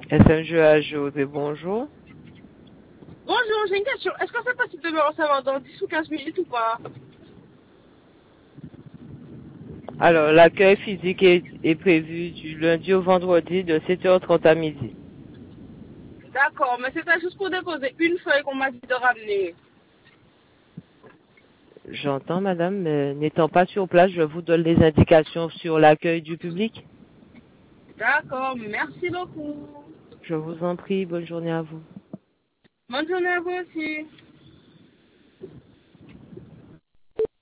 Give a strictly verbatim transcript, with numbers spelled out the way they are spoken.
Est-ce un jeu à jouer? Bonjour. Bonjour, j'ai une question. Est-ce que c'est possible de me recevoir dans dix ou quinze minutes ou pas? Alors, l'accueil physique est, est prévu du lundi au vendredi de sept heures trente à midi. D'accord, mais c'était juste pour déposer une feuille qu'on m'a dit de ramener. J'entends, madame, mais n'étant pas sur place, je vous donne les indications sur l'accueil du public. D'accord, merci beaucoup. Je vous en prie, bonne journée à vous. Bonne journée à vous aussi.